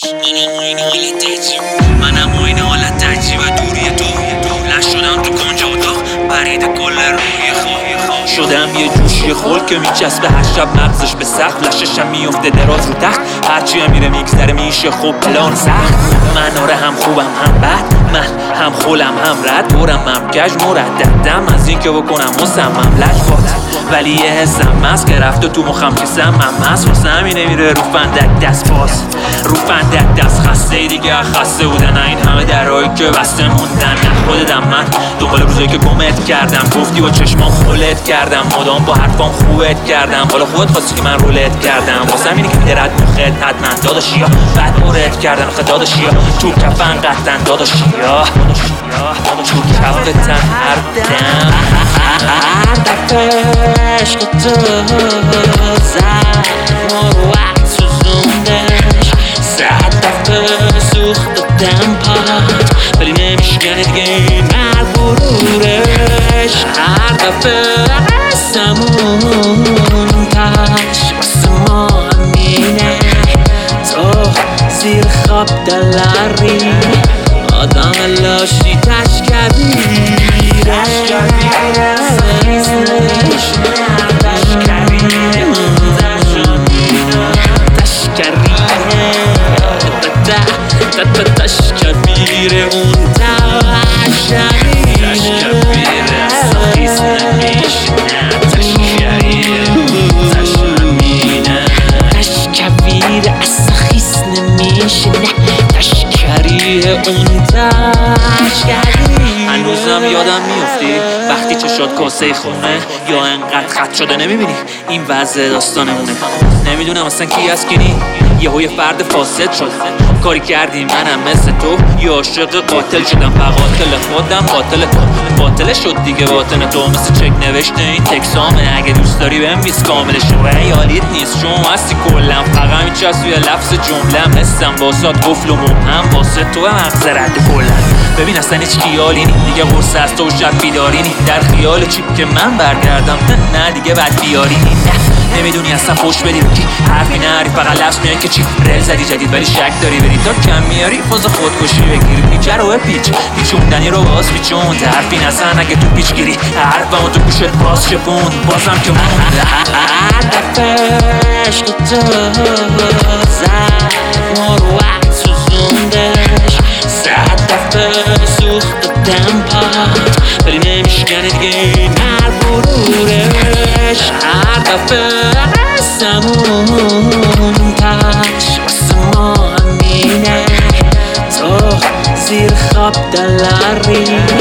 منم این حالت عجیب دوری تو شدم تو کنج اتاق برید کل روی خواه شدم یه جوشی خل که میچسبه هر شب مغزش به سقف لششم میفته دراز رو تخت هرچی هم میره میگذره میشه خوب پلان سخت من آره هم خوبم هم بد من هم خولم هم رد برم هم کج مرددم از این که بکنم مصمم لجبات ولی یه حسم مست که رفته تو مخم که سمم هست واسه همینه میره رو فندک دست باز رو فندک دست خسته دیگه خسته بودن این همه درهایی که بسته موندن خودتم من دنبال روزایی که گمت کردم گفتی با چشمام خولت کردم مدام با حرفام خوبت کردم حالا خودت خواستی که من رولت کردم واسه همینه که درد مخت حتما داداشیا بعد مورد کردن آخه داداشیا تو کفن قطعا داداشیا تو کفتن هر دم عشق تو زد ما رو وقت سوزوندش 100 دفعه سوخت دادم پات ولی نمیشکنه دیگه این غرورش هر دفعه قسمون تش واسه ما همینه تو زیر خواب دلاری آدم لاشی تشکبیره تشکبیره اون تشکبیره سخیز نمیشه تشکبیره سخیز نمیشه تشکریه اون تشکریه هنوزم یادم میفتی وقتی چشات کاسه خونه یا انقدر خط شده نمیبینی این وضع داستانمونه نمیدونم اصلا کی از کینی یه فرد فاسد شد کاری کردی منم مثل تو یا عاشق قاتل شدم فقاتل خودم قاتل تو باطل شد دیگه باطن تو مثل چک نوشته این تکسامه اگه دوست داری بنویس کاملش رو یالیت نیست چون هستی کلم فقط میچست توی لفظ جملم حسم واسات قفل و مبهم واسه تو مغز رد کلم ببین اصلا هیچ خیالی نی دیگه قرصه از تو و شب بیداری نی در خیال چی که من برگردم نه دیگه بد بیاری نی نمیدونی اصلا خوش بدی رو کی حرفی نری فقط لفظ میان که چی رل زدی جدید ولی شک داری بری تا کم میاری فاز خودکشی بگیری پیچه رو بپیچ پیچوندنی رو باز پیچوند حرفی نزن اگه تو پیچ گیری حرفمو تو گوشت باز شپوند بازم که موند هر دفعه عشق تو زد ما رو وقت سوزوندش 100 دفعه سوخت دادم پات ولی نمیشکنه دیگه این غرورش هر دفعه قسمون تش واسه ما همینه تو زیر خواب دلاری